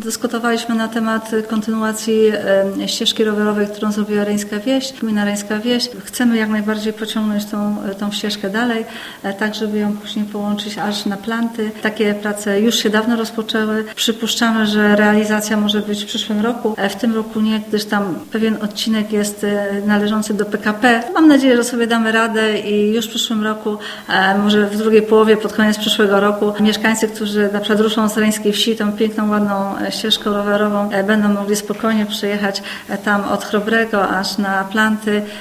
dyskutowaliśmy na temat kontynuacji ścieżki rowerowej, którą zrobiła Reńska Wieś, gmina Reńska Wieś. Chcemy jak najbardziej pociągnąć tą ścieżkę dalej, tak żeby ją później połączyć aż na Planty. Takie prace już się dawno rozpoczęły. Przypuszczamy, że realizacja może być w przyszłym roku. W tym roku nie, gdyż tam pewien odcinek jest należący do PKP. Mam nadzieję, że sobie damy radę i już w przyszłym roku, może w drugiej połowie, pod koniec przyszłego roku, mieszkańcy, którzy na przykład ruszą z Reńskiej Wsi, tą piękną, ładną ścieżką rowerową, będą mogli spokojnie przyjechać tam od Chrobrego aż na Planty